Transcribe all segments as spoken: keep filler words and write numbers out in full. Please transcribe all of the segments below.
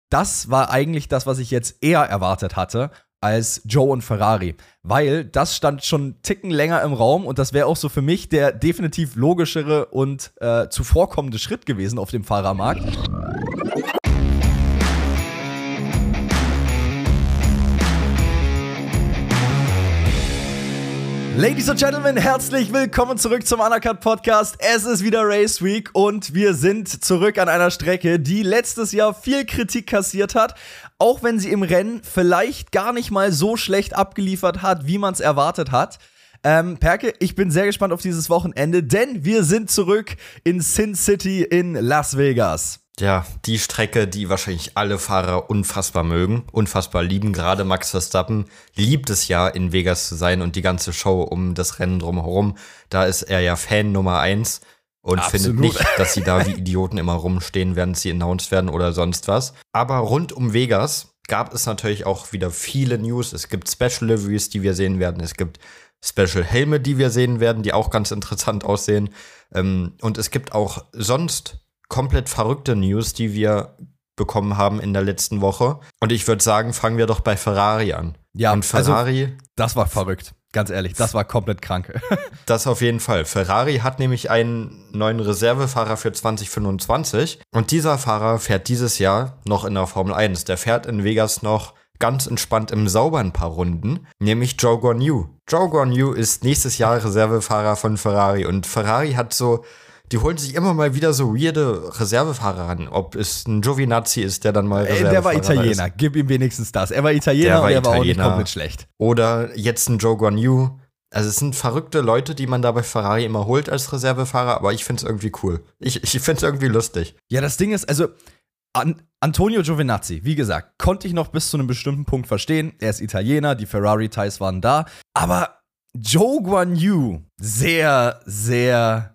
das war eigentlich das, was ich jetzt eher erwartet hatte als Joe und Ferrari. Weil das stand schon einen Ticken länger im Raum und das wäre auch so für mich der definitiv logischere und äh, zuvorkommende Schritt gewesen auf dem Fahrermarkt. Ladies and Gentlemen, herzlich willkommen zurück zum Undercut Podcast. Es ist wieder Race Week und wir sind zurück an einer Strecke, die letztes Jahr viel Kritik kassiert hat, auch wenn sie im Rennen vielleicht gar nicht mal so schlecht abgeliefert hat, wie man es erwartet hat. Ähm, Perke, ich bin sehr gespannt auf dieses Wochenende, denn wir sind zurück in Sin City in Las Vegas. Ja, die Strecke, die wahrscheinlich alle Fahrer unfassbar mögen, unfassbar lieben. Gerade Max Verstappen liebt es ja, in Vegas zu sein und die ganze Show um das Rennen drumherum. Da ist er ja Fan Nummer eins und Absolut. Findet nicht, dass sie da wie Idioten immer rumstehen, während sie announced werden oder sonst was. Aber rund um Vegas gab es natürlich auch wieder viele News. Es gibt Special Liveries, die wir sehen werden. Es gibt Special Helme, die wir sehen werden, die auch ganz interessant aussehen. Und es gibt auch sonst komplett verrückte News, die wir bekommen haben in der letzten Woche. Und ich würde sagen, fangen wir doch bei Ferrari an. Ja, und Ferrari, also, das war verrückt. Ganz ehrlich, das war komplett krank. Das auf jeden Fall. Ferrari hat nämlich einen neuen Reservefahrer für zwanzig fünfundzwanzig. Und dieser Fahrer fährt dieses Jahr noch in der Formel eins. Der fährt in Vegas noch ganz entspannt im Sauber ein paar Runden, nämlich Zhou Guanyu. Zhou Guanyu ist nächstes Jahr Reservefahrer von Ferrari. Und Ferrari hat so Die holen sich immer mal wieder so weirde Reservefahrer ran. Ob es ein Giovinazzi ist, der dann mal Reservefahrer ist. Der war Italiener, ist. Gib ihm wenigstens das. Er war Italiener der war und er war auch nicht komplett schlecht. Oder jetzt ein Zhou Guanyu. Also es sind verrückte Leute, die man da bei Ferrari immer holt als Reservefahrer, aber ich find's irgendwie cool. Ich, ich find's irgendwie lustig. Ja, das Ding ist, also An- Antonio Giovinazzi, wie gesagt, konnte ich noch bis zu einem bestimmten Punkt verstehen. Er ist Italiener, die Ferrari-Ties waren da. Aber Zhou Guanyu, sehr, sehr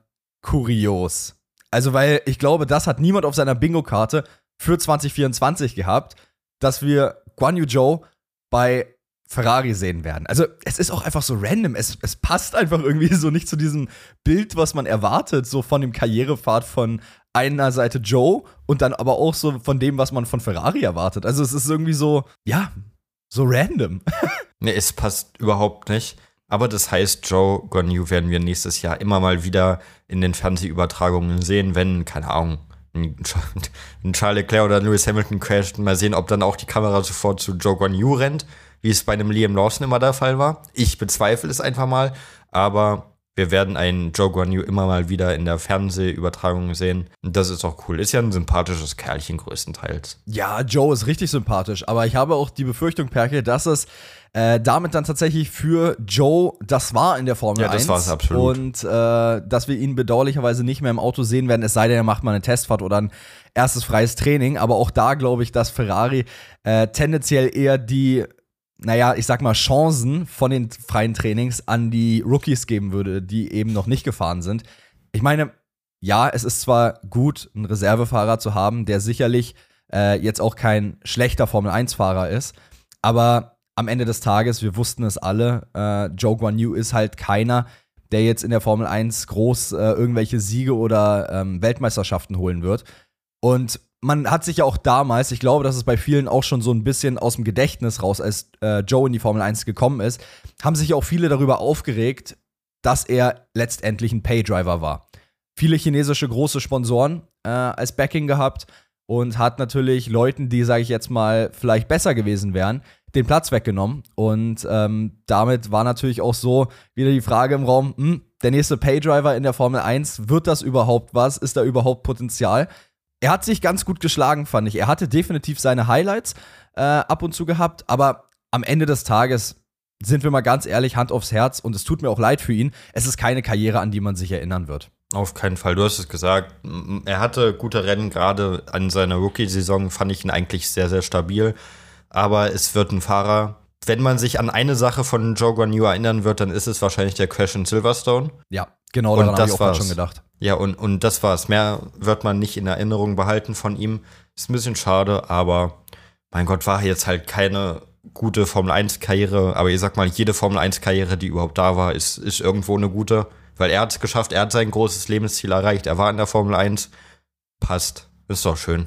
kurios. Also, weil ich glaube, das hat niemand auf seiner Bingo-Karte für zwanzig vierundzwanzig gehabt, dass wir Guan Yu Zhou bei Ferrari sehen werden. Also, es ist auch einfach so random. Es, es passt einfach irgendwie so nicht zu diesem Bild, was man erwartet, so von dem Karrierepfad von einer Seite Zhou und dann aber auch so von dem, was man von Ferrari erwartet. Also, es ist irgendwie so, ja, so random. Nee, es passt überhaupt nicht. Aber das heißt, Zhou Guanyu werden wir nächstes Jahr immer mal wieder in den Fernsehübertragungen sehen, wenn, keine Ahnung, ein Charles Leclerc oder Lewis Hamilton crasht. Mal sehen, ob dann auch die Kamera sofort zu Zhou Guanyu rennt, wie es bei einem Liam Lawson immer der Fall war. Ich bezweifle es einfach mal, aber wir werden einen Zhou Guanyu immer mal wieder in der Fernsehübertragung sehen. Und das ist auch cool. Ist ja ein sympathisches Kerlchen größtenteils. Ja, Joe ist richtig sympathisch. Aber ich habe auch die Befürchtung, Perke, dass es äh, damit dann tatsächlich für Joe das war in der Formel eins. Ja, das war es absolut. Und äh, dass wir ihn bedauerlicherweise nicht mehr im Auto sehen werden, es sei denn, er macht mal eine Testfahrt oder ein erstes freies Training. Aber auch da glaube ich, dass Ferrari äh, tendenziell eher die naja, ich sag mal, Chancen von den freien Trainings an die Rookies geben würde, die eben noch nicht gefahren sind. Ich meine, ja, es ist zwar gut, einen Reservefahrer zu haben, der sicherlich äh, jetzt auch kein schlechter Formel eins Fahrer ist, aber am Ende des Tages, wir wussten es alle, äh, Zhou Guanyu ist halt keiner, der jetzt in der Formel eins groß äh, irgendwelche Siege oder ähm, Weltmeisterschaften holen wird. Und man hat sich ja auch damals, ich glaube, dass es bei vielen auch schon so ein bisschen aus dem Gedächtnis raus, als äh, Joe in die Formel eins gekommen ist, haben sich auch viele darüber aufgeregt, dass er letztendlich ein Paydriver war. Viele chinesische große Sponsoren äh, als Backing gehabt und hat natürlich Leuten, die, sage ich jetzt mal, vielleicht besser gewesen wären, den Platz weggenommen. Und ähm, damit war natürlich auch so wieder die Frage im Raum, hm, der nächste Paydriver in der Formel eins, wird das überhaupt was? Ist da überhaupt Potenzial? Er hat sich ganz gut geschlagen, fand ich. Er hatte definitiv seine Highlights äh, ab und zu gehabt, aber am Ende des Tages, sind wir mal ganz ehrlich, Hand aufs Herz, und es tut mir auch leid für ihn, es ist keine Karriere, an die man sich erinnern wird. Auf keinen Fall, du hast es gesagt. Er hatte gute Rennen, gerade an seiner Rookie-Saison fand ich ihn eigentlich sehr, sehr stabil. Aber es wird ein Fahrer, wenn man sich an eine Sache von Zhou Guanyu erinnern wird, dann ist es wahrscheinlich der Crash in Silverstone. Ja, genau, daran habe ich auch schon gedacht. Ja, und, und das war's. Mehr wird man nicht in Erinnerung behalten von ihm. Ist ein bisschen schade, aber mein Gott, war jetzt halt keine gute Formel eins Karriere. Aber ich sag mal, jede Formel eins Karriere, die überhaupt da war, ist, ist irgendwo eine gute. Weil er hat es geschafft, er hat sein großes Lebensziel erreicht. Er war in der Formel eins. Passt. Ist doch schön.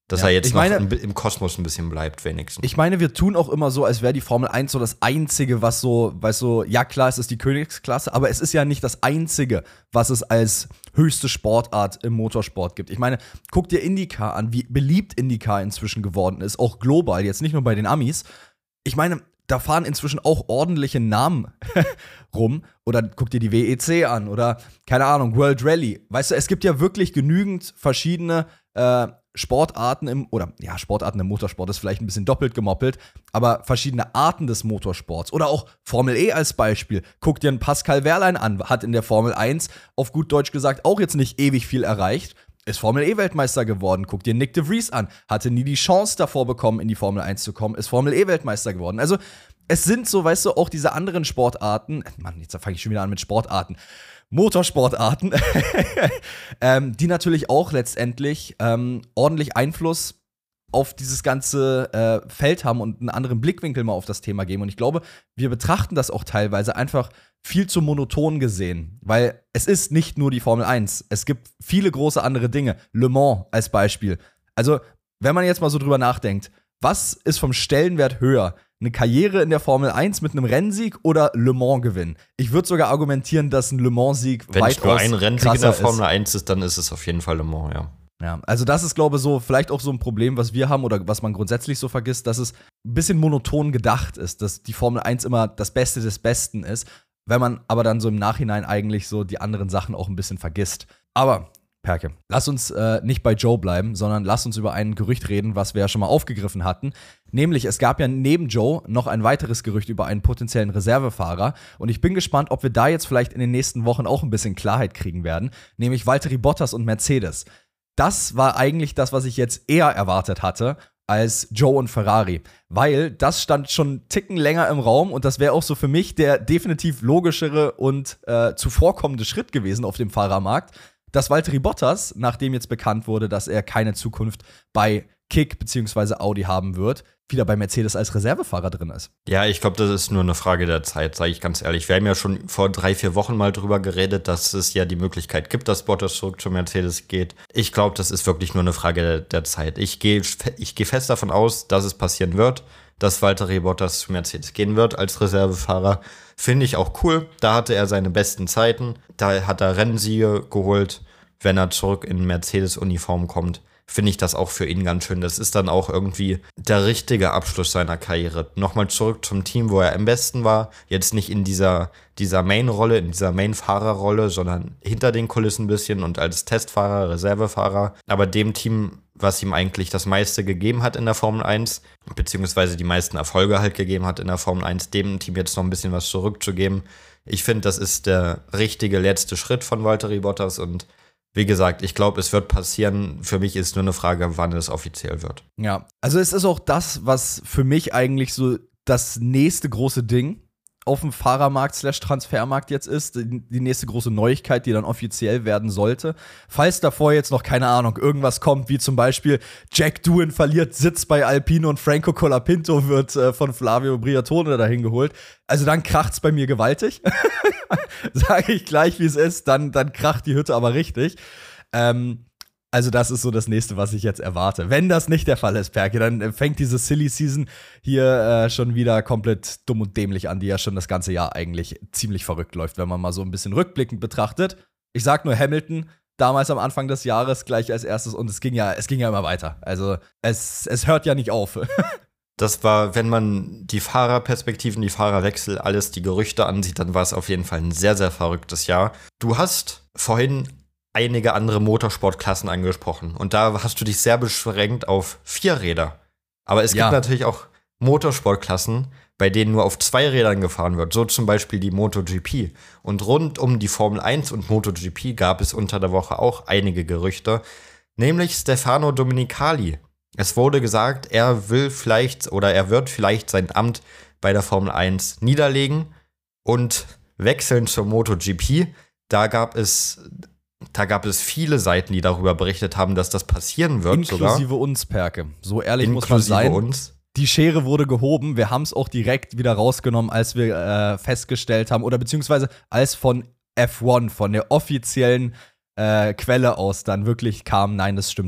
Dass Ja, er jetzt ich noch meine- im, im Kosmos ein bisschen bleibt, wenigstens. Ich meine, wir tun auch immer so, als wäre die Formel eins so das Einzige, was so, weißt du, ja klar, es ist die Königsklasse, aber es ist ja nicht das Einzige, was es als höchste Sportart im Motorsport gibt. Ich meine, guck dir IndyCar an, wie beliebt IndyCar inzwischen geworden ist, auch global, jetzt nicht nur bei den Amis. Ich meine, da fahren inzwischen auch ordentliche Namen rum. Oder guck dir die W E C an oder, keine Ahnung, World Rally. Weißt du, es gibt ja wirklich genügend verschiedene äh, Sportarten im, oder ja, Sportarten im Motorsport ist vielleicht ein bisschen doppelt gemoppelt, aber verschiedene Arten des Motorsports. Oder auch Formel E als Beispiel. Guck dir einen Pascal Wehrlein an, hat in der Formel eins auf gut Deutsch gesagt auch jetzt nicht ewig viel erreicht. Ist Formel E-Weltmeister geworden. Guck dir Nick de Vries an. Hatte nie die Chance davor bekommen, in die Formel eins zu kommen. Ist Formel E-Weltmeister geworden. Also, es sind so, weißt du, auch diese anderen Sportarten. Mann, jetzt fange ich schon wieder an mit Sportarten. Motorsportarten, ähm, die natürlich auch letztendlich ähm, ordentlich Einfluss auf dieses ganze äh, Feld haben und einen anderen Blickwinkel mal auf das Thema geben. Und ich glaube, wir betrachten das auch teilweise einfach viel zu monoton gesehen, weil es ist nicht nur die Formel eins. Es gibt viele große andere Dinge. Le Mans als Beispiel. Also, wenn man jetzt mal so drüber nachdenkt, was ist vom Stellenwert höher? Eine Karriere in der Formel eins mit einem Rennsieg oder Le Mans-Gewinn? Ich würde sogar argumentieren, dass ein Le Mans-Sieg Wenn es nur weitaus ein Rennsieg in krasser der ist. Formel eins ist, dann ist es auf jeden Fall Le Mans, ja. Ja, also das ist, glaube ich, so vielleicht auch so ein Problem, was wir haben oder was man grundsätzlich so vergisst, dass es ein bisschen monoton gedacht ist, dass die Formel eins immer das Beste des Besten ist, wenn man aber dann so im Nachhinein eigentlich so die anderen Sachen auch ein bisschen vergisst. Aber Perke, lass uns äh, nicht bei Joe bleiben, sondern lass uns über ein Gerücht reden, was wir ja schon mal aufgegriffen hatten. Nämlich, es gab ja neben Joe noch ein weiteres Gerücht über einen potenziellen Reservefahrer. Und ich bin gespannt, ob wir da jetzt vielleicht in den nächsten Wochen auch ein bisschen Klarheit kriegen werden. Nämlich Valtteri Bottas und Mercedes. Das war eigentlich das, was ich jetzt eher erwartet hatte als Joe und Ferrari. Weil das stand schon einen Ticken länger im Raum und das wäre auch so für mich der definitiv logischere und äh, zuvorkommende Schritt gewesen auf dem Fahrermarkt, dass Valtteri Bottas, nachdem jetzt bekannt wurde, dass er keine Zukunft bei Kick bzw. Audi haben wird, wieder bei Mercedes als Reservefahrer drin ist. Ja, ich glaube, das ist nur eine Frage der Zeit, sage ich ganz ehrlich. Wir haben ja schon vor drei, vier Wochen mal drüber geredet, dass es ja die Möglichkeit gibt, dass Bottas zurück zu Mercedes geht. Ich glaube, das ist wirklich nur eine Frage der, der Zeit. Ich gehe ich geh fest davon aus, dass es passieren wird, dass Valtteri Bottas zu Mercedes gehen wird als Reservefahrer. Finde ich auch cool. Da hatte er seine besten Zeiten. Da hat er Rennsiege geholt. Wenn er zurück in Mercedes-Uniform kommt, finde ich das auch für ihn ganz schön. Das ist dann auch irgendwie der richtige Abschluss seiner Karriere. Nochmal zurück zum Team, wo er am besten war. Jetzt nicht in dieser, dieser Main-Rolle, in dieser Main-Fahrer-Rolle, sondern hinter den Kulissen ein bisschen und als Testfahrer, Reservefahrer. Aber dem Team, was ihm eigentlich das meiste gegeben hat in der Formel eins, beziehungsweise die meisten Erfolge halt gegeben hat in der Formel eins, dem Team jetzt noch ein bisschen was zurückzugeben. Ich finde, das ist der richtige letzte Schritt von Valtteri Bottas und wie gesagt, ich glaube, es wird passieren. Für mich ist nur eine Frage, wann es offiziell wird. Ja, also es ist auch das, was für mich eigentlich so das nächste große Ding auf dem Fahrermarkt slash Transfermarkt jetzt ist, die nächste große Neuigkeit, die dann offiziell werden sollte. Falls davor jetzt noch, keine Ahnung, irgendwas kommt, wie zum Beispiel Jack Doohan verliert Sitz bei Alpine und Franco Colapinto wird äh, von Flavio Briatore dahin geholt. Also dann kracht's bei mir gewaltig. Sage ich gleich, wie es ist, dann, dann kracht die Hütte aber richtig. Ähm, Also das ist so das Nächste, was ich jetzt erwarte. Wenn das nicht der Fall ist, Perke, dann fängt diese Silly Season hier äh, schon wieder komplett dumm und dämlich an, die ja schon das ganze Jahr eigentlich ziemlich verrückt läuft, wenn man mal so ein bisschen rückblickend betrachtet. Ich sag nur Hamilton, damals am Anfang des Jahres gleich als erstes und es ging ja, es ging ja immer weiter. Also es, es hört ja nicht auf. Das war, wenn man die Fahrerperspektiven, die Fahrerwechsel, alles die Gerüchte ansieht, dann war es auf jeden Fall ein sehr, sehr verrücktes Jahr. Du hast vorhin einige andere Motorsportklassen angesprochen. Und da hast du dich sehr beschränkt auf Vierräder. Aber es Ja. gibt natürlich auch Motorsportklassen, bei denen nur auf zwei Rädern gefahren wird. So zum Beispiel die MotoGP. Und rund um die Formel eins und MotoGP gab es unter der Woche auch einige Gerüchte. Nämlich Stefano Domenicali. Es wurde gesagt, er will vielleicht oder er wird vielleicht sein Amt bei der Formel eins niederlegen und wechseln zur MotoGP. Da gab es Da gab es viele Seiten, die darüber berichtet haben, dass das passieren wird. Inklusive sogar. uns, Perke. So ehrlich Inklusive muss man sein. uns. Die Schere wurde gehoben. Wir haben es auch direkt wieder rausgenommen, als wir äh, festgestellt haben, oder beziehungsweise als von F eins, von der offiziellen äh, Quelle aus dann wirklich kam, nein, das stimmt nicht.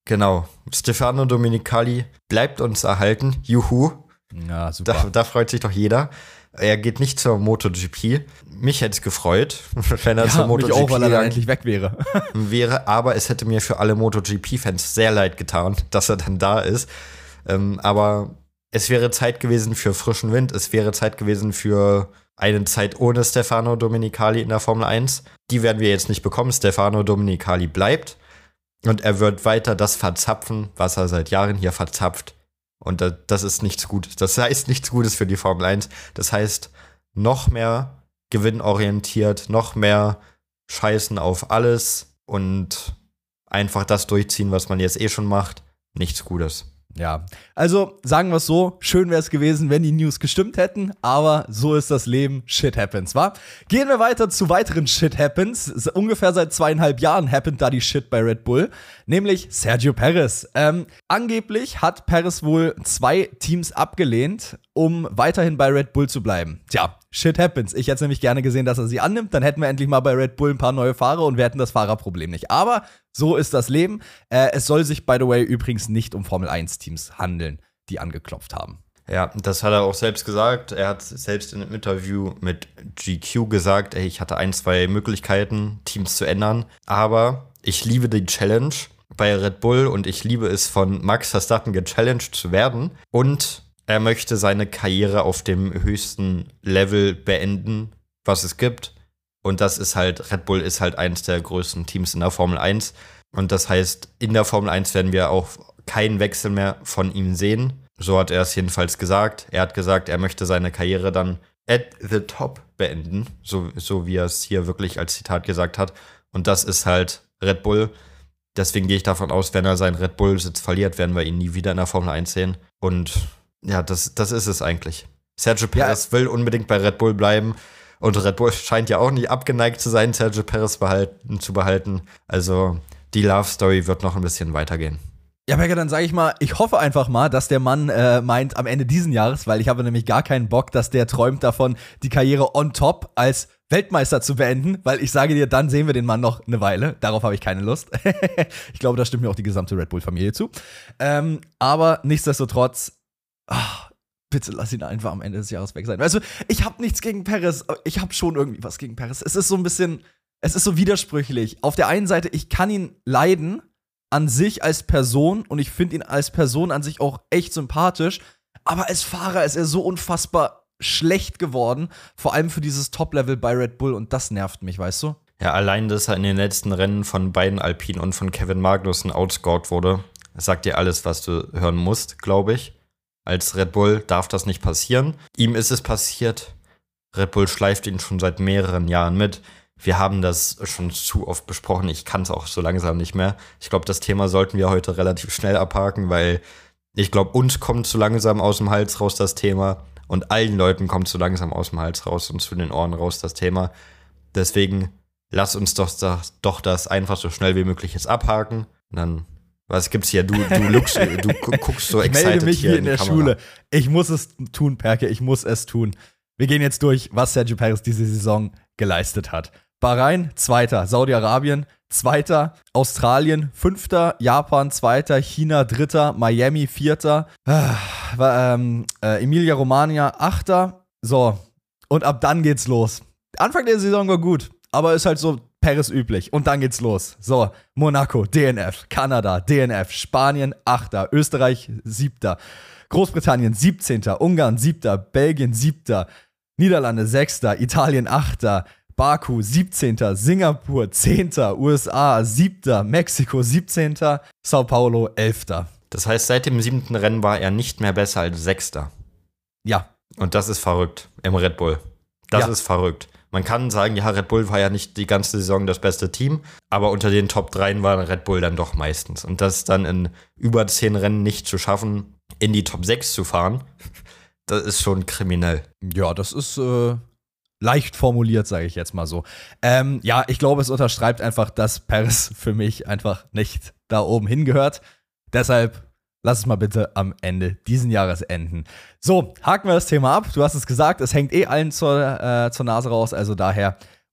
Genau. Stefano Domenicali bleibt uns erhalten. Juhu. Ja, super. Da, da freut sich doch jeder. Er geht nicht zur MotoGP. Mich hätte es gefreut, wenn er ja, zur MotoGP mich auch, weil er dann endlich weg wäre. wäre. Aber es hätte mir für alle MotoGP-Fans sehr leid getan, dass er dann da ist. Ähm, aber es wäre Zeit gewesen für frischen Wind. Es wäre Zeit gewesen für eine Zeit ohne Stefano Domenicali in der Formel eins. Die werden wir jetzt nicht bekommen. Stefano Domenicali bleibt. Und er wird weiter das verzapfen, was er seit Jahren hier verzapft. Und das ist nichts Gutes. Das heißt nichts Gutes für die Formel eins. Das heißt, noch mehr gewinnorientiert, noch mehr scheißen auf alles und einfach das durchziehen, was man jetzt eh schon macht. Nichts Gutes. Ja, also sagen wir es so, schön wäre es gewesen, wenn die News gestimmt hätten, aber so ist das Leben, shit happens, wa? Gehen wir weiter zu weiteren Shit happens. Ungefähr seit zweieinhalb Jahren happened da die Shit bei Red Bull, nämlich Sergio Perez. Ähm, angeblich hat Perez wohl zwei Teams abgelehnt, um weiterhin bei Red Bull zu bleiben. Tja, shit happens. Ich hätte nämlich gerne gesehen, dass er sie annimmt, dann hätten wir endlich mal bei Red Bull ein paar neue Fahrer und wir hätten das Fahrerproblem nicht. Aber so ist das Leben. Äh, es soll sich, by the way, übrigens nicht um Formel eins Teams handeln, die angeklopft haben. Ja, das hat er auch selbst gesagt. Er hat selbst in einem Interview mit G Q gesagt, ey, ich hatte ein, zwei Möglichkeiten, Teams zu ändern. Aber ich liebe die Challenge bei Red Bull und ich liebe es, von Max Verstappen gechallenged zu werden. Und er möchte seine Karriere auf dem höchsten Level beenden, was es gibt. Und das ist halt, Red Bull ist halt eines der größten Teams in der Formel eins. Und das heißt, in der Formel eins werden wir auch keinen Wechsel mehr von ihm sehen. So hat er es jedenfalls gesagt. Er hat gesagt, er möchte seine Karriere dann at the top beenden. So, so wie er es hier wirklich als Zitat gesagt hat. Und das ist halt Red Bull. Deswegen gehe ich davon aus, wenn er seinen Red Bull-Sitz verliert, werden wir ihn nie wieder in der Formel eins sehen. Und ja, das, das ist es eigentlich. Sergio Perez ja. will unbedingt bei Red Bull bleiben. Und Red Bull scheint ja auch nicht abgeneigt zu sein, Sergio Perez behalten, zu behalten. Also die Love Story wird noch ein bisschen weitergehen. Ja, Becker, dann sage ich mal, ich hoffe einfach mal, dass der Mann äh, meint am Ende diesen Jahres, weil ich habe nämlich gar keinen Bock, dass der träumt davon, die Karriere on top als Weltmeister zu beenden, weil ich sage dir, dann sehen wir den Mann noch eine Weile. Darauf habe ich keine Lust. Ich glaube, da stimmt mir auch die gesamte Red Bull-Familie zu. Ähm, aber nichtsdestotrotz, ach, bitte lass ihn einfach am Ende des Jahres weg sein. Also, ich habe nichts gegen Perez, ich habe schon irgendwie was gegen Perez. Es ist so ein bisschen, es ist so widersprüchlich. Auf der einen Seite, ich kann ihn leiden an sich als Person und ich finde ihn als Person an sich auch echt sympathisch, aber als Fahrer ist er so unfassbar schlecht geworden, vor allem für dieses Top-Level bei Red Bull und das nervt mich, weißt du? Ja, allein, dass er in den letzten Rennen von beiden Alpinen und von Kevin Magnussen outscored wurde, sagt dir alles, was du hören musst, glaube ich. Als Red Bull darf das nicht passieren. Ihm ist es passiert. Red Bull schleift ihn schon seit mehreren Jahren mit. Wir haben das schon zu oft besprochen. Ich kann es auch so langsam nicht mehr. Ich glaube, das Thema sollten wir heute relativ schnell abhaken, weil ich glaube, uns kommt zu langsam aus dem Hals raus das Thema und allen Leuten kommt zu langsam aus dem Hals raus und zu den Ohren raus das Thema. Deswegen lass uns doch, doch das einfach so schnell wie möglich jetzt abhaken. Und dann, was gibt's hier? Du, du, looks, du guckst so excited ich melde mich hier wie in, in der Kamera. Schule. Ich muss es tun, Perke. Ich muss es tun. Wir gehen jetzt durch, was Sergio Perez diese Saison geleistet hat. Bahrain, Zweiter. Saudi-Arabien, Zweiter. Australien, Fünfter. Japan, Zweiter. China, Dritter. Miami, Vierter. Ah, ähm, äh, Emilia-Romagna, Achter. So, und ab dann geht's los. Anfang der Saison war gut, aber ist halt so Perez üblich. Und dann geht's los. So, Monaco, D N F. Kanada, D N F. Spanien, Achter. Österreich, Siebter. Großbritannien, Siebzehnter. Ungarn, Siebter. Belgien, Siebter. Niederlande, Sechster. Italien, Achter. Baku, Siebzehnter. Singapur, Zehnter. U S A, Siebter. Mexiko, Siebzehnter. Sao Paulo, Elfter. Das heißt, seit dem siebten Rennen war er nicht mehr besser als Sechster. Ja. Und das ist verrückt im Red Bull. Das Ja. ist verrückt. Man kann sagen, ja, Red Bull war ja nicht die ganze Saison das beste Team, aber unter den Top drei war Red Bull dann doch meistens. Und das dann in über zehn Rennen nicht zu schaffen, in die Top sechs zu fahren, das ist schon kriminell. Ja, das ist äh, leicht formuliert, sage ich jetzt mal so. Ähm, ja, ich glaube, es unterschreibt einfach, dass Perez für mich einfach nicht da oben hingehört. Deshalb lass es mal bitte am Ende diesen Jahres enden. So, haken wir das Thema ab. Du hast es gesagt, es hängt eh allen zur, äh, zur Nase raus. Also daher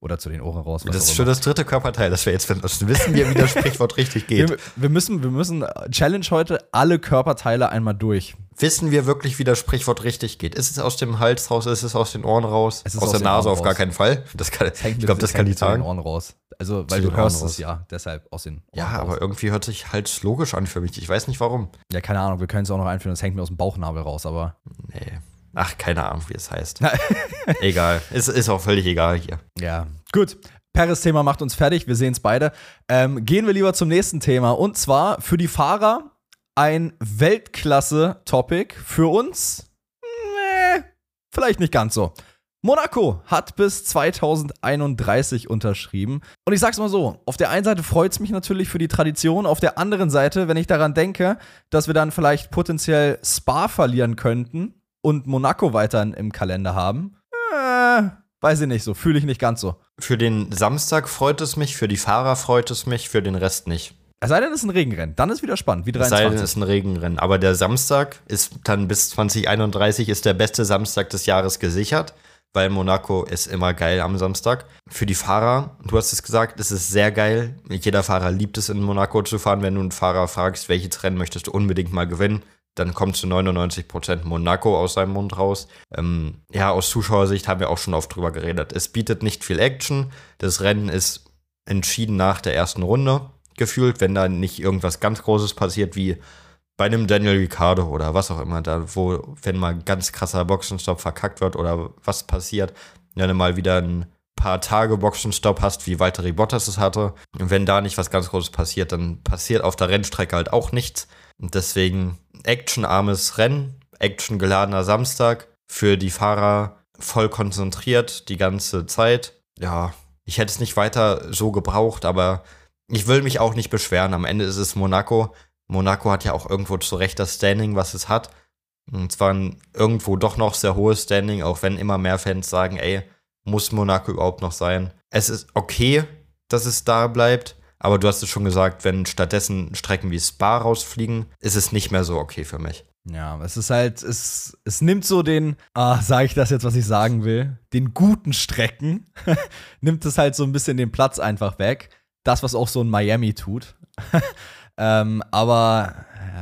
Oder zu den Ohren raus. Das ist schon das dritte Körperteil, das wir jetzt benutzen. Wissen wir, wie das Sprichwort richtig geht. Wir, wir, müssen, wir müssen, Challenge heute, alle Körperteile einmal durch. Wissen wir wirklich, wie das Sprichwort richtig geht? Ist es aus dem Hals raus, ist es aus den Ohren raus? Es ist aus, aus der den Nase Ohren auf raus. gar keinen Fall. Das kann, Es hängt ich glaube, mit- das es kann hängt ich zu den sagen. Ohren raus. Also, weil Zu du den hörst Ohren es raus. ja, deshalb aus den Ohren Ja, raus. aber irgendwie hört sich Hals logisch an für mich. Ich weiß nicht warum. Ja, keine Ahnung, wir können es auch noch einführen, das hängt mir aus dem Bauchnabel raus, aber. Nee. Ach, keine Ahnung, wie es heißt. Egal. Es ist auch völlig egal hier. Ja, gut. Paris-Thema macht uns fertig, wir sehen es beide. Ähm, gehen wir lieber zum nächsten Thema. Und zwar für die Fahrer ein Weltklasse-Topic. Für uns, nee, vielleicht nicht ganz so. Monaco hat bis zweitausendeinunddreißig unterschrieben. Und ich sag's mal so, auf der einen Seite freut's mich natürlich für die Tradition, auf der anderen Seite, wenn ich daran denke, dass wir dann vielleicht potenziell Spa verlieren könnten und Monaco weiterhin im Kalender haben, äh, weiß ich nicht so, fühle ich nicht ganz so. Für den Samstag freut es mich, für die Fahrer freut es mich, für den Rest nicht. Es sei denn, es ist ein Regenrennen, dann ist wieder spannend, wie Es sei denn, dreiundzwanzig. es ist ein Regenrennen. Aber der Samstag ist dann bis zwanzig einunddreißig ist der beste Samstag des Jahres gesichert, weil Monaco ist immer geil am Samstag. Für die Fahrer, du hast es gesagt, es ist sehr geil. Jeder Fahrer liebt es, in Monaco zu fahren. Wenn du einen Fahrer fragst, welches Rennen möchtest du unbedingt mal gewinnen, dann kommt zu neunundneunzig Prozent Monaco aus seinem Mund raus. Ähm, ja, aus Zuschauersicht haben wir auch schon oft drüber geredet. Es bietet nicht viel Action. Das Rennen ist entschieden nach der ersten Runde gefühlt, wenn da nicht irgendwas ganz Großes passiert, wie bei einem Daniel Ricciardo oder was auch immer, da wo, wenn mal ein ganz krasser Boxenstopp verkackt wird oder was passiert, wenn du mal wieder ein paar Tage Boxenstopp hast, wie Valtteri Bottas es hatte. Und wenn da nicht was ganz Großes passiert, dann passiert auf der Rennstrecke halt auch nichts. Und deswegen actionarmes Rennen, actiongeladener Samstag, für die Fahrer voll konzentriert die ganze Zeit. Ja, ich hätte es nicht weiter so gebraucht, aber ich will mich auch nicht beschweren. Am Ende ist es Monaco. Monaco hat ja auch irgendwo zu Recht das Standing, was es hat. Und zwar ein irgendwo doch noch sehr hohes Standing, auch wenn immer mehr Fans sagen, ey, muss Monaco überhaupt noch sein? Es ist okay, dass es da bleibt, aber du hast es schon gesagt, wenn stattdessen Strecken wie Spa rausfliegen, ist es nicht mehr so okay für mich. Ja, es ist halt, es, es nimmt so den, ah, sage ich das jetzt, was ich sagen will, den guten Strecken, nimmt es halt so ein bisschen den Platz einfach weg. Das, was auch so ein Miami tut. ähm, aber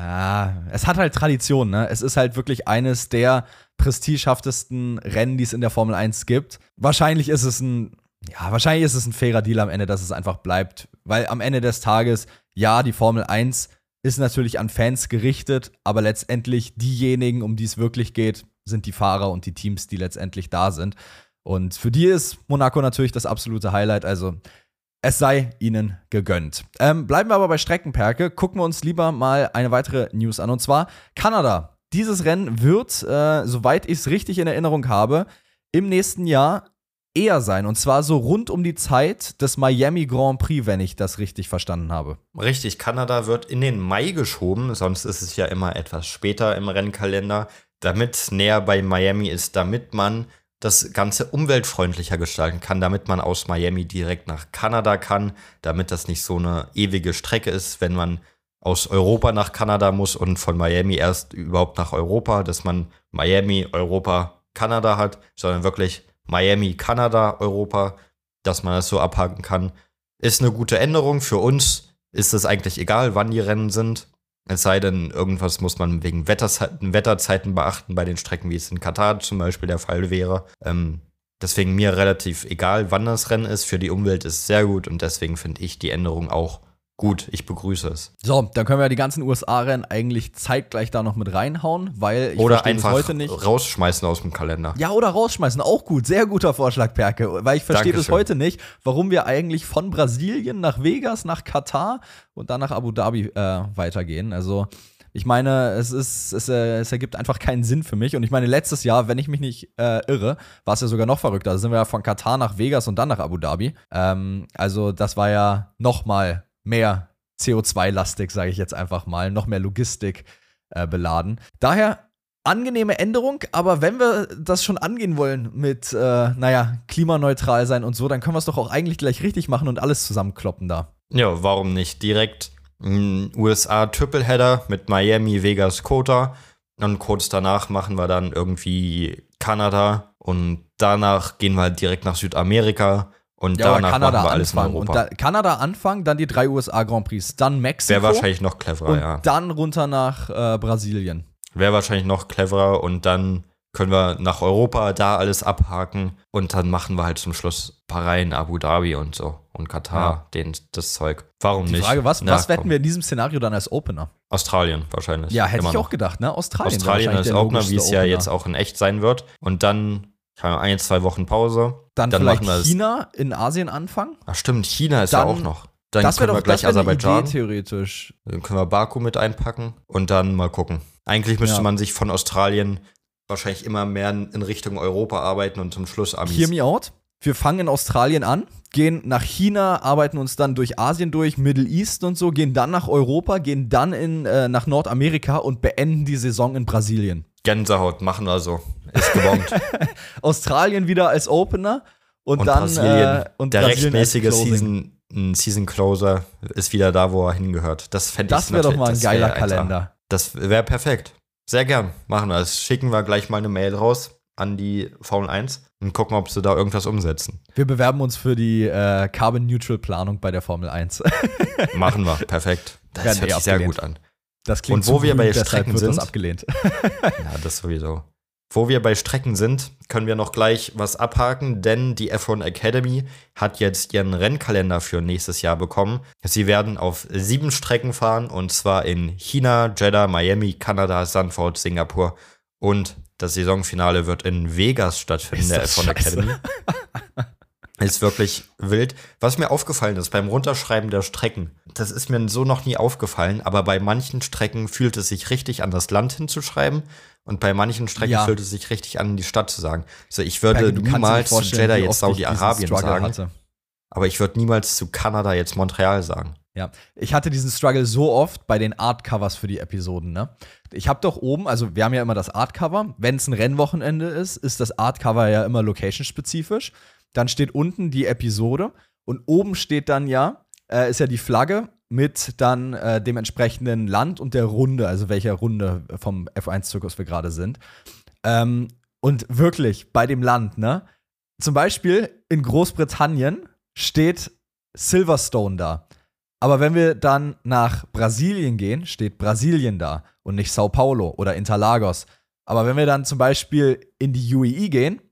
ja, es hat halt Tradition, ne? Es ist halt wirklich eines der prestigehaftesten Rennen, die es in der Formel eins gibt. Wahrscheinlich ist es ein, ja, wahrscheinlich ist es ein fairer Deal am Ende, dass es einfach bleibt. Weil am Ende des Tages, ja, die Formel eins ist natürlich an Fans gerichtet, aber letztendlich diejenigen, um die es wirklich geht, sind die Fahrer und die Teams, die letztendlich da sind. Und für die ist Monaco natürlich das absolute Highlight, also es sei ihnen gegönnt. Ähm, bleiben wir aber bei Streckenperke. Gucken wir uns lieber mal eine weitere News an. Und zwar Kanada. Dieses Rennen wird, äh, soweit ich es richtig in Erinnerung habe, im nächsten Jahr eher sein. Und zwar so rund um die Zeit des Miami Grand Prix, wenn ich das richtig verstanden habe. Richtig, Kanada wird in den Mai geschoben, sonst ist es ja immer etwas später im Rennkalender, damit es näher bei Miami ist, damit man das Ganze umweltfreundlicher gestalten kann, damit man aus Miami direkt nach Kanada kann, damit das nicht so eine ewige Strecke ist, wenn man aus Europa nach Kanada muss und von Miami erst überhaupt nach Europa, dass man Miami, Europa, Kanada hat, sondern wirklich Miami, Kanada, Europa, dass man das so abhaken kann. Ist eine gute Änderung. Für uns ist es eigentlich egal, wann die Rennen sind. Es sei denn, irgendwas muss man wegen Wetterzeiten, Wetterzeiten beachten bei den Strecken, wie es in Katar zum Beispiel der Fall wäre. Ähm, deswegen mir relativ egal, wann das Rennen ist. Für die Umwelt ist es sehr gut und deswegen finde ich die Änderung auch gut. Ich begrüße es. So, dann können wir die ganzen U S A-Rennen eigentlich zeitgleich da noch mit reinhauen, weil ich oder verstehe einfach bis heute nicht. rausschmeißen aus dem Kalender. Ja, oder rausschmeißen, auch gut. Sehr guter Vorschlag, Perke. Weil ich verstehe bis Dankeschön. heute nicht, warum wir eigentlich von Brasilien nach Vegas, nach Katar und dann nach Abu Dhabi äh, weitergehen. Also, ich meine, es ist, es, äh, es ergibt einfach keinen Sinn für mich. Und ich meine, letztes Jahr, wenn ich mich nicht äh, irre, war es ja sogar noch verrückter. Da sind wir ja von Katar nach Vegas und dann nach Abu Dhabi. Ähm, also, das war ja noch mal mehr C O zwei lastig, sage ich jetzt einfach mal, noch mehr Logistik äh, beladen. Daher angenehme Änderung, aber wenn wir das schon angehen wollen mit, äh, naja, klimaneutral sein und so, dann können wir es doch auch eigentlich gleich richtig machen und alles zusammenkloppen da. Ja, warum nicht? Direkt ein U S A-Tripleheader mit Miami, Vegas, Kota. Und kurz danach machen wir dann irgendwie Kanada und danach gehen wir direkt nach Südamerika Und Ja, aber danach Kanada machen wir alles in anfangen. Und Europa. da, Kanada anfangen, dann die drei U S A Grand Prix, dann Mexiko. Wäre wahrscheinlich noch cleverer, und ja. dann runter nach äh, Brasilien. Wäre wahrscheinlich noch cleverer und dann können wir nach Europa da alles abhaken und dann machen wir halt zum Schluss Bahrain, Abu Dhabi und so und Katar, Ja. den, das Zeug. Warum Die nicht? Frage, was, Na, was wetten komm. wir in diesem Szenario dann als Opener? Australien wahrscheinlich. Ja, hätte Immer ich auch noch. gedacht, ne? Australien. wäre Australien wahrscheinlich als der Opener, wie es logischste ja Opener. jetzt auch in echt sein wird. Und dann keine Ahnung, ein, zwei Wochen Pause. Dann, dann vielleicht machen wir es. China in Asien anfangen. Ach stimmt, China ist Dann- ja auch noch. Dann das wäre können doch wir gleich das wär eine Aserbaidschan. Idee, theoretisch. Dann können wir Baku mit einpacken und dann mal gucken. Eigentlich müsste Ja. man sich von Australien wahrscheinlich immer mehr in in Richtung Europa arbeiten und zum Schluss Amis. Hear me out. Wir fangen in Australien an, gehen nach China, arbeiten uns dann durch Asien durch, Middle East und so, gehen dann nach Europa, gehen dann in, äh, nach Nordamerika und beenden die Saison in Brasilien. Gänsehaut, machen wir so. Ist gebombt. Australien wieder als Opener und, Und dann Brasilien, äh, und der Brasilien als rechtmäßige Closing. Season, ein Season Closer ist wieder da, wo er hingehört. Das fände ich Das wäre doch mal ein das geiler wär, Alter, Kalender. Das wäre perfekt. Sehr gern. Machen wir es. Schicken wir gleich mal eine Mail raus an die Formel eins und gucken, ob sie da irgendwas umsetzen. Wir bewerben uns für die äh, Carbon Neutral Planung bei der Formel eins. Machen wir. Perfekt. Das Werden hört eh sich sehr abgelehnt. gut an. Das klingt Und wo zu wir grün, bei deshalb Strecken wird das sind- abgelehnt. Ja, das sowieso. Wo wir bei Strecken sind, können wir noch gleich was abhaken, denn die F eins Academy hat jetzt ihren Rennkalender für nächstes Jahr bekommen. Sie werden auf sieben Strecken fahren, und zwar in China, Jeddah, Miami, Kanada, Sanford, Singapur, und das Saisonfinale wird in Vegas stattfinden, Ist der das F eins scheiße. Academy. Ist wirklich wild. Was mir aufgefallen ist beim Runterschreiben der Strecken, das ist mir so noch nie aufgefallen, aber bei manchen Strecken fühlt es sich richtig an, das Land hinzuschreiben, und bei manchen Strecken Ja. fühlt es sich richtig an, die Stadt zu sagen. Also ich würde Berge, du kannst dir niemals nicht zu vorstellen, Jeddah wie jetzt oft ich diesen Saudi-Arabien Struggle sagen, hatte. aber ich würde niemals zu Kanada jetzt Montreal sagen. Ja, ich hatte diesen Struggle so oft bei den Art-Covers für die Episoden, ne? Ich habe doch oben, also wir haben ja immer das Art-Cover. Wenn es ein Rennwochenende ist, ist das Art-Cover ja immer location-spezifisch. Dann steht unten die Episode und oben steht dann ja, äh, ist ja die Flagge mit dann äh, dem entsprechenden Land und der Runde, also welcher Runde vom F eins Zirkus wir gerade sind. Ähm, und wirklich, bei dem Land, ne? Zum Beispiel in Großbritannien steht Silverstone da. Aber wenn wir dann nach Brasilien gehen, steht Brasilien da und nicht Sao Paulo oder Interlagos. Aber wenn wir dann zum Beispiel in die U A E gehen,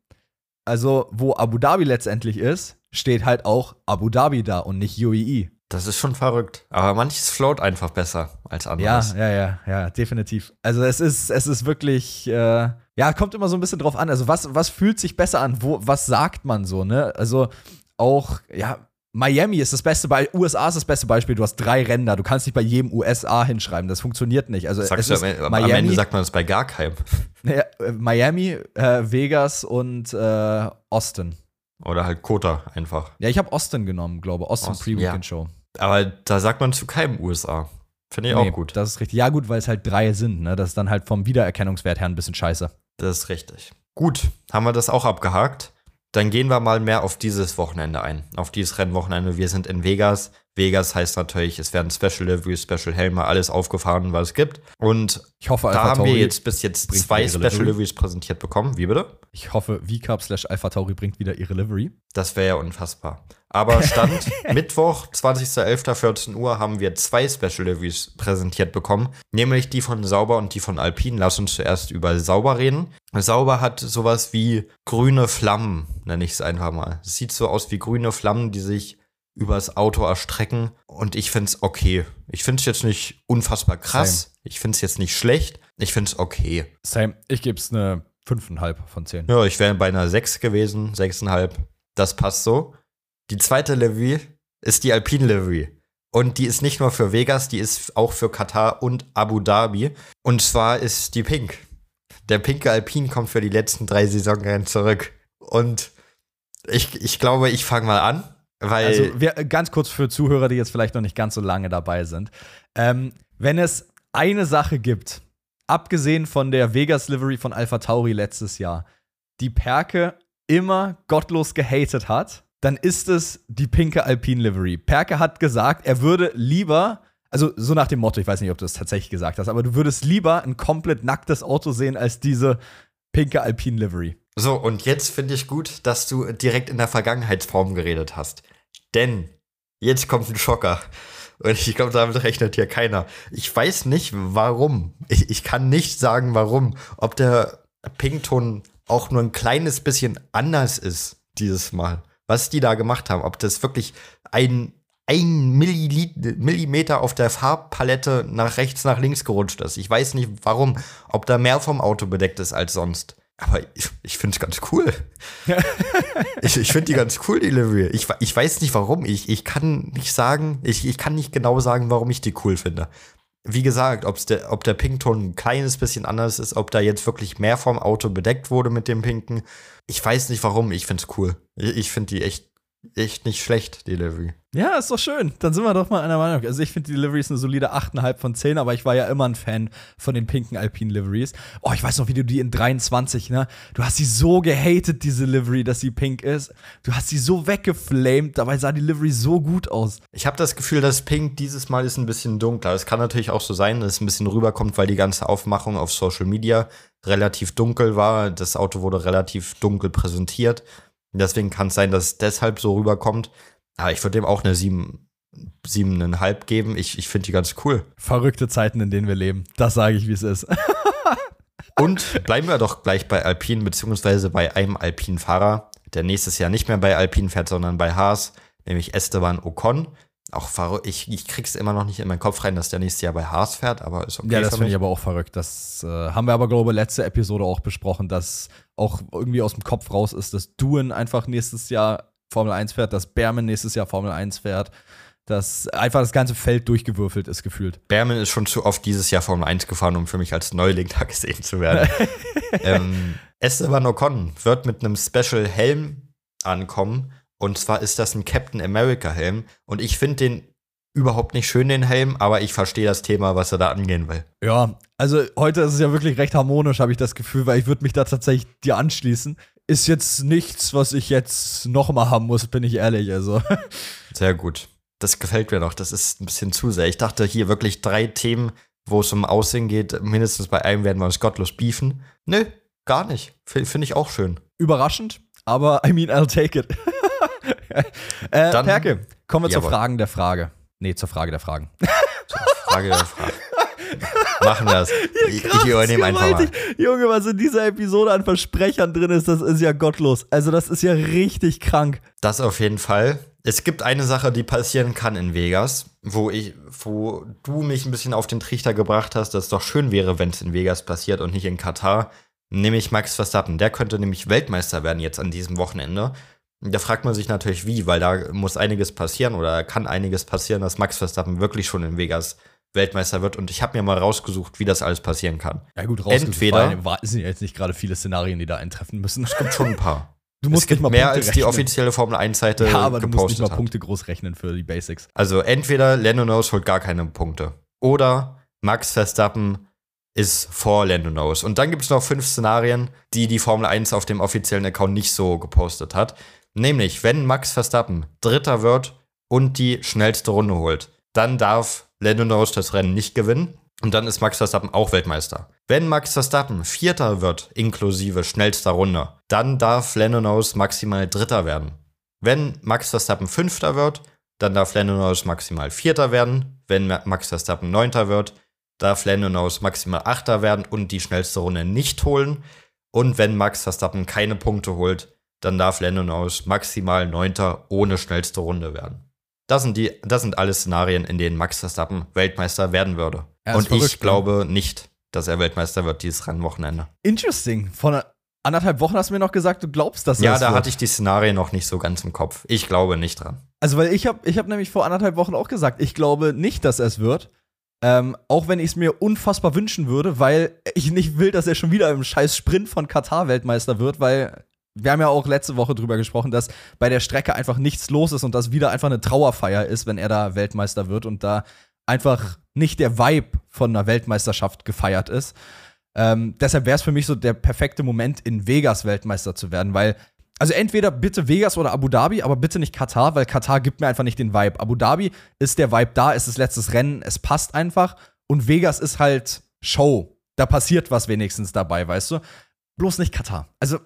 also wo Abu Dhabi letztendlich ist, steht halt auch Abu Dhabi da und nicht U A E. Das ist schon verrückt. Aber manches float einfach besser als Ja, anderes. ja, ja, ja, definitiv. Also es ist, es ist wirklich, äh, ja, kommt immer so ein bisschen drauf an. Also was, was fühlt sich besser an? Wo, was sagt man so, ne? Also auch, ja, Miami ist das beste Beispiel, U S A ist das beste Beispiel. Du hast drei Rennen da, du kannst nicht bei jedem U S A hinschreiben, das funktioniert nicht. Also Sagst es du, ist am, Miami, am Ende sagt man das bei gar keinem. ja, äh, Miami, äh, Vegas und äh, Austin. Oder halt Kota einfach. Ja, ich habe Austin genommen, glaube Austin, Austin, Pre-Weekend Show. Aber da sagt man zu keinem U S A. Finde ich Nee, auch gut. Das ist richtig. Ja, gut, weil es halt drei sind, ne? Das ist dann halt vom Wiedererkennungswert her ein bisschen scheiße. Das ist richtig. Gut, haben wir das auch abgehakt. Dann gehen wir mal mehr auf dieses Wochenende ein. Auf dieses Rennwochenende. Wir sind in Vegas. Vegas heißt natürlich, es werden Special Liveries, Special Helme, alles aufgefahren, was es gibt. Und Ich hoffe, da haben AlphaTauri wir jetzt bis jetzt bringt zwei ihre Special Livery. Liveries präsentiert bekommen. Wie bitte? Ich hoffe, V-Cup slash AlphaTauri bringt wieder ihre Livery. Das wäre ja unfassbar. Aber Stand Mittwoch, zwanzigster elfter vierzehn Uhr, haben wir zwei Special Liveries präsentiert bekommen. Nämlich die von Sauber und die von Alpine. Lass uns zuerst über Sauber reden. Sauber hat sowas wie grüne Flammen, nenne ich es einfach mal. Es sieht so aus wie grüne Flammen, die sich übers Auto erstrecken. Und ich finde es okay. Ich finde es jetzt nicht unfassbar krass. Same. Ich finde es jetzt nicht schlecht. Ich finde es okay. Same. Ich gebe es eine fünf Komma fünf von zehn. Ja, ich wäre bei einer sechs gewesen, sechs Komma fünf. Das passt so. Die zweite Livery ist die Alpine Livery. Und die ist nicht nur für Vegas, die ist auch für Katar und Abu Dhabi. Und zwar ist die pink. Der pinke Alpine kommt für die letzten drei Saisonrennen zurück. Und ich, ich glaube, ich fange mal an, weil Also wir, ganz kurz für Zuhörer, die jetzt vielleicht noch nicht ganz so lange dabei sind. Ähm, wenn es eine Sache gibt, abgesehen von der Vegas-Livery von AlphaTauri letztes Jahr, die Perke immer gottlos gehatet hat, dann ist es die pinke Alpine-Livery. Perke hat gesagt, er würde lieber, also so nach dem Motto, ich weiß nicht, ob du das tatsächlich gesagt hast, aber du würdest lieber ein komplett nacktes Auto sehen als diese pinke Alpine-Livery. So, und jetzt finde ich gut, dass du direkt in der Vergangenheitsform geredet hast. Denn jetzt kommt ein Schocker. Und ich glaube, damit rechnet hier keiner. Ich weiß nicht, warum. Ich, ich kann nicht sagen, warum. Ob der Pinkton auch nur ein kleines bisschen anders ist dieses Mal. Was die da gemacht haben. Ob das wirklich ein, ein Millit- Millimeter auf der Farbpalette nach rechts, nach links gerutscht ist. Ich weiß nicht, warum. Ob da mehr vom Auto bedeckt ist als sonst. Aber ich, ich finde es ganz cool. ich ich finde die ganz cool, die Livery. Ich, ich weiß nicht warum. Ich, ich kann nicht sagen, ich, ich kann nicht genau sagen, warum ich die cool finde. Wie gesagt, ob's der, ob der Pinkton ein kleines bisschen anders ist, ob da jetzt wirklich mehr vom Auto bedeckt wurde mit dem Pinken. Ich weiß nicht warum, ich finde es cool. Ich, ich finde die echt, echt nicht schlecht, die Livery. Ja, ist doch schön. Dann sind wir doch mal einer Meinung. Also ich finde, die Livery ist eine solide acht Komma fünf von zehn, aber ich war ja immer ein Fan von den pinken Alpine Liveries. Oh, ich weiß noch, wie du die in dreiundzwanzig, ne? Du hast sie so gehatet, diese Livery, dass sie pink ist. Du hast sie so weggeflamed, dabei sah die Livery so gut aus. Ich habe das Gefühl, dass Pink dieses Mal ist ein bisschen dunkler. Es kann natürlich auch so sein, dass es ein bisschen rüberkommt, weil die ganze Aufmachung auf Social Media relativ dunkel war. Das Auto wurde relativ dunkel präsentiert. Deswegen kann es sein, dass es deshalb so rüberkommt. Aber ich würde dem auch eine sieben, siebeneinhalb geben. Ich, ich finde die ganz cool. Verrückte Zeiten, in denen wir leben. Das sage ich, wie es ist. Und bleiben wir doch gleich bei Alpine, beziehungsweise bei einem Alpine-Fahrer, der nächstes Jahr nicht mehr bei Alpine fährt, sondern bei Haas, nämlich Esteban Ocon. Auch verrückt. Ich, ich krieg's immer noch nicht in meinen Kopf rein, dass der nächstes Jahr bei Haas fährt, aber ist okay. Ja, das finde ich aber auch verrückt. Das äh, haben wir aber, glaube ich, letzte Episode auch besprochen, dass auch irgendwie aus dem Kopf raus ist, dass Doohan einfach nächstes Jahr Formel eins fährt, dass Behrman nächstes Jahr Formel eins fährt, dass einfach das ganze Feld durchgewürfelt ist, gefühlt. Behrman ist schon zu oft dieses Jahr Formel eins gefahren, um für mich als Neuling da gesehen zu werden. ähm, Esteban Ocon wird mit einem Special Helm ankommen. Und zwar ist das ein Captain America Helm. Und ich finde den überhaupt nicht schön, den Helm, aber ich verstehe das Thema, was er da angehen will. Ja, also heute ist es ja wirklich recht harmonisch, habe ich das Gefühl, weil ich würde mich da tatsächlich dir anschließen. Ist jetzt nichts, was ich jetzt noch mal haben muss, bin ich ehrlich. Also. Sehr gut. Das gefällt mir noch. Das ist ein bisschen zu sehr. Ich dachte hier wirklich drei Themen, wo es um Aussehen geht. Mindestens bei einem werden wir uns gottlos beefen. Nö, gar nicht. F- Finde ich auch schön. Überraschend, aber I mean, I'll take it. äh, Dann, Perke, kommen wir jawohl. zur Fragen der Frage. Nee, zur Frage der Fragen. Zur Frage der Frage. Machen wir das. Ich, ich übernehme einfach mal. Junge, was in dieser Episode an Versprechern drin ist, das ist ja gottlos. Also das ist ja richtig krank. Das auf jeden Fall. Es gibt eine Sache, die passieren kann in Vegas, wo ich, wo du mich ein bisschen auf den Trichter gebracht hast, dass es doch schön wäre, wenn es in Vegas passiert und nicht in Katar. Nämlich Max Verstappen. Der könnte nämlich Weltmeister werden jetzt an diesem Wochenende. Da fragt man sich natürlich wie, weil da muss einiges passieren oder kann einiges passieren, dass Max Verstappen wirklich schon in Vegas Weltmeister wird. Und ich habe mir mal rausgesucht, wie das alles passieren kann. Ja gut, rausgesucht. Entweder war, sind ja jetzt nicht gerade viele Szenarien, die da eintreffen müssen. Es gibt schon ein paar. Du musst es gibt nicht mal mehr Punkte als die rechnen. offizielle Formel eins Seite Ja, aber du musst nicht gepostet mal hat. Punkte groß rechnen für die Basics. Also entweder Lando Norris holt gar keine Punkte oder Max Verstappen ist vor Lando Norris. Und dann gibt es noch fünf Szenarien, die die Formel eins auf dem offiziellen Account nicht so gepostet hat. Nämlich, wenn Max Verstappen Dritter wird und die schnellste Runde holt, dann darf Lando Norris das Rennen nicht gewinnen. Und dann ist Max Verstappen auch Weltmeister. Wenn Max Verstappen Vierter wird, inklusive schnellster Runde, dann darf Lando Norris maximal Dritter werden. Wenn Max Verstappen Fünfter wird, dann darf Lando Norris maximal Vierter werden. Wenn Max Verstappen Neunter wird, darf Lando Norris maximal Achter werden und die schnellste Runde nicht holen. Und wenn Max Verstappen keine Punkte holt, dann darf Lando Norris maximal Neunter ohne schnellste Runde werden. Das sind, die, das sind alle Szenarien, in denen Max Verstappen Weltmeister werden würde. Ja, und verrückt, ich glaube nicht, dass er Weltmeister wird dieses Rennwochenende. Interesting. Vor anderthalb Wochen hast du mir noch gesagt, du glaubst, dass Ja, das da wird. hatte ich die Szenarien noch nicht so ganz im Kopf. Ich glaube nicht dran. Also, weil ich habe ich hab nämlich vor anderthalb Wochen auch gesagt, ich glaube nicht, dass er es wird. Ähm, auch wenn ich es mir unfassbar wünschen würde, weil ich nicht will, dass er schon wieder im scheiß Sprint von Katar Weltmeister wird, weil wir haben ja auch letzte Woche drüber gesprochen, dass bei der Strecke einfach nichts los ist und das wieder einfach eine Trauerfeier ist, wenn er da Weltmeister wird und da einfach nicht der Vibe von einer Weltmeisterschaft gefeiert ist. Ähm, deshalb wäre es für mich so der perfekte Moment, in Vegas Weltmeister zu werden, weil, also entweder bitte Vegas oder Abu Dhabi, aber bitte nicht Katar, weil Katar gibt mir einfach nicht den Vibe. Abu Dhabi ist der Vibe da, ist das letztes Rennen, es passt einfach und Vegas ist halt Show. Da passiert was wenigstens dabei, weißt du? Bloß nicht Katar. Also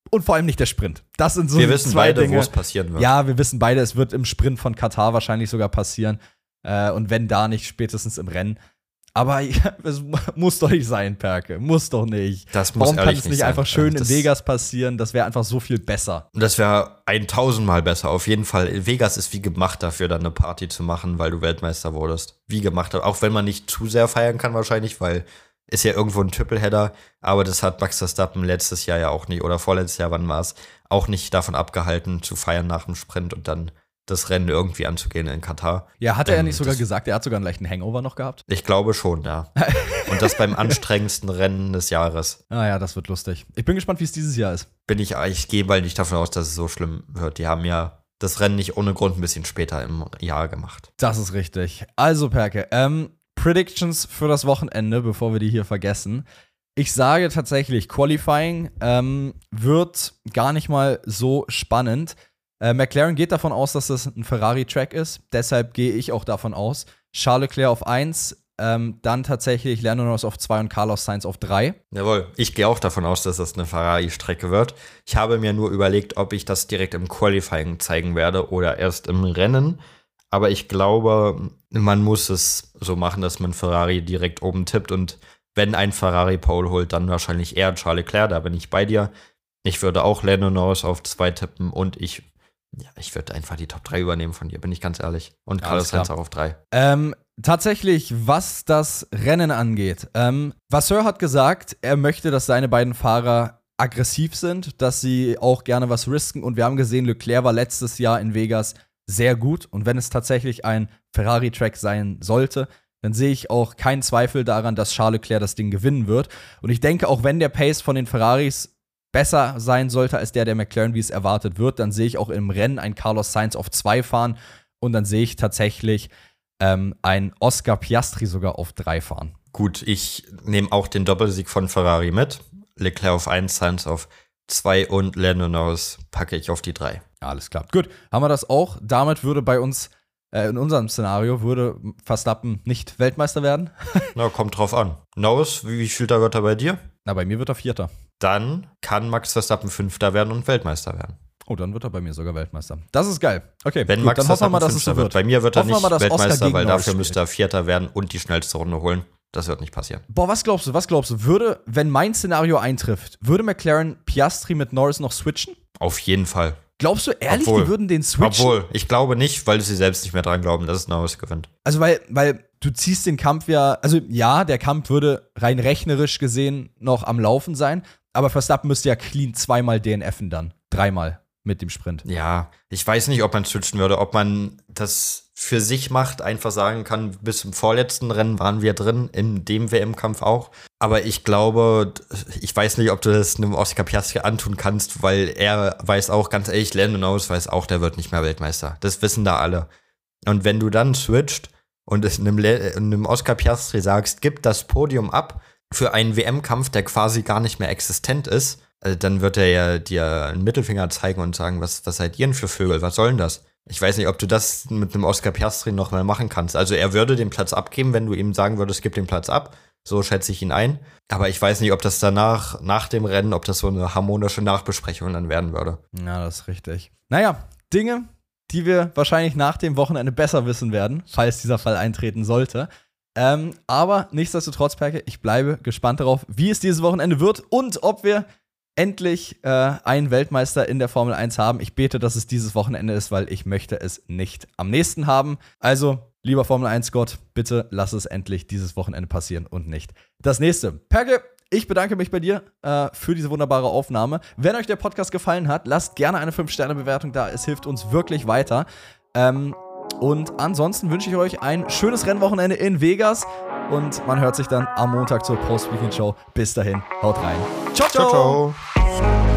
Und vor allem nicht der Sprint. Das sind so wir wissen zwei beide, Dinge. wo es passieren wird. Ja, wir wissen beide, es wird im Sprint von Katar wahrscheinlich sogar passieren. Äh, und wenn da nicht, spätestens im Rennen. Aber ja, es muss doch nicht sein, Perke. Muss doch nicht. Das muss Warum kann ehrlich es nicht nicht sein. einfach schön Das- in Vegas passieren? Das wäre einfach so viel besser. Und das wäre ein tausendmal besser, auf jeden Fall. Vegas ist wie gemacht dafür, dann eine Party zu machen, weil du Weltmeister wurdest. Wie gemacht, auch wenn man nicht zu sehr feiern kann wahrscheinlich, weil ist ja irgendwo ein Tripleheader, aber das hat Max Verstappen letztes Jahr ja auch nicht, oder vorletztes Jahr, wann war es, auch nicht davon abgehalten, zu feiern nach dem Sprint und dann das Rennen irgendwie anzugehen in Katar. Ja, hat er ja Ähm, nicht sogar das- gesagt, er hat sogar einen leichten Hangover noch gehabt? Ich glaube schon, ja. Und das beim anstrengendsten Rennen des Jahres. Ah ja, das wird lustig. Ich bin gespannt, wie es dieses Jahr ist. Bin ich, ich gehe bald nicht davon aus, dass es so schlimm wird. Die haben ja das Rennen nicht ohne Grund ein bisschen später im Jahr gemacht. Das ist richtig. Also, Perke, ähm, Predictions für das Wochenende, bevor wir die hier vergessen. Ich sage tatsächlich, Qualifying ähm, wird gar nicht mal so spannend. Äh, McLaren geht davon aus, dass das ein Ferrari-Track ist. Deshalb gehe ich auch davon aus. Charles Leclerc auf eins, ähm, dann tatsächlich Lando Norris auf zwei und Carlos Sainz auf drei. Jawohl, ich gehe auch davon aus, dass das eine Ferrari-Strecke wird. Ich habe mir nur überlegt, ob ich das direkt im Qualifying zeigen werde oder erst im Rennen. Aber ich glaube, man muss es so machen, dass man Ferrari direkt oben tippt. Und wenn ein Ferrari Pole holt, dann wahrscheinlich eher Charles Leclerc. Da bin ich bei dir. Ich würde auch Lando Norris auf zwei tippen und ich, ja, ich würde einfach die Top drei übernehmen von dir, bin ich ganz ehrlich. Und Ja, Carlos alles Sainz auch auf drei. Ähm, tatsächlich, was das Rennen angeht. Ähm, Vasseur hat gesagt, er möchte, dass seine beiden Fahrer aggressiv sind, dass sie auch gerne was risken. Und wir haben gesehen, Leclerc war letztes Jahr in Vegas sehr gut. Und wenn es tatsächlich ein Ferrari-Track sein sollte, dann sehe ich auch keinen Zweifel daran, dass Charles Leclerc das Ding gewinnen wird. Und ich denke, auch wenn der Pace von den Ferraris besser sein sollte als der der McLaren, wie es erwartet wird, dann sehe ich auch im Rennen einen Carlos Sainz auf zwei fahren. Und dann sehe ich tatsächlich ähm, einen Oscar Piastri sogar auf drei fahren. Gut, ich nehme auch den Doppelsieg von Ferrari mit. Leclerc auf eins, Sainz auf zwei und Lando Norris packe ich auf die drei. Ja, alles klar. Gut, haben wir das auch. Damit würde bei uns, äh, in unserem Szenario, würde Verstappen nicht Weltmeister werden. Na, kommt drauf an. Norris, wie, wie viel da wird er bei dir? Na, bei mir wird er Vierter. Dann kann Max Verstappen Fünfter werden und Weltmeister werden. Oh, dann wird er bei mir sogar Weltmeister. Das ist geil. Okay, Wenn gut, Max dann hoffen wir mal, Verstappen dass es Fünfter so wird. wird. Bei mir wird er Hoffen wir nicht mal, dass Oscar Weltmeister, gegen weil Norris dafür müsste spielt. er Vierter werden und die schnellste Runde holen. Das wird nicht passieren. Boah, was glaubst du, was glaubst du? Würde, wenn mein Szenario eintrifft, würde McLaren Piastri mit Norris noch switchen? Auf jeden Fall. Glaubst du ehrlich, Obwohl- die würden den switchen? Obwohl, ich glaube nicht, weil sie selbst nicht mehr dran glauben, dass es Norris gewinnt. Also, weil, weil du ziehst den Kampf ja, also ja, der Kampf würde rein rechnerisch gesehen noch am Laufen sein, aber Verstappen müsste ja clean zweimal D N F'en dann. Dreimal mit dem Sprint. Ja, ich weiß nicht, ob man switchen würde, ob man das für sich macht, einfach sagen kann, bis zum vorletzten Rennen waren wir drin, in dem W M-Kampf auch. Aber ich glaube, ich weiß nicht, ob du das einem Oscar Piastri antun kannst, weil er weiß auch, ganz ehrlich, Lando Norris weiß auch, der wird nicht mehr Weltmeister. Das wissen da alle. Und wenn du dann switcht und es einem, Le- einem Oscar Piastri sagst, gib das Podium ab für einen W M-Kampf, der quasi gar nicht mehr existent ist, also dann wird er ja dir einen Mittelfinger zeigen und sagen, was, was seid ihr denn für Vögel, was soll denn das? Ich weiß nicht, ob du das mit einem Oscar Piastri noch mal machen kannst. Also er würde den Platz abgeben, wenn du ihm sagen würdest, gib den Platz ab. So schätze ich ihn ein. Aber ich weiß nicht, ob das danach, nach dem Rennen, ob das so eine harmonische Nachbesprechung dann werden würde. Ja, das ist richtig. Naja, Dinge, die wir wahrscheinlich nach dem Wochenende besser wissen werden, falls dieser Fall eintreten sollte. Ähm, aber nichtsdestotrotz, Perke, ich bleibe gespannt darauf, wie es dieses Wochenende wird und ob wir endlich äh, einen Weltmeister in der Formel eins haben. Ich bete, dass es dieses Wochenende ist, weil ich möchte es nicht am nächsten haben. Also, lieber Formel eins Gott, bitte lass es endlich dieses Wochenende passieren und nicht das nächste. Perke, ich bedanke mich bei dir äh, für diese wunderbare Aufnahme. Wenn euch der Podcast gefallen hat, lasst gerne eine fünf Sterne Bewertung da. Es hilft uns wirklich weiter. Ähm, und ansonsten wünsche ich euch ein schönes Rennwochenende in Vegas. Und man hört sich dann am Montag zur Post-Weekend-Show. Bis dahin, haut rein. Ciao, ciao. Ciao, ciao.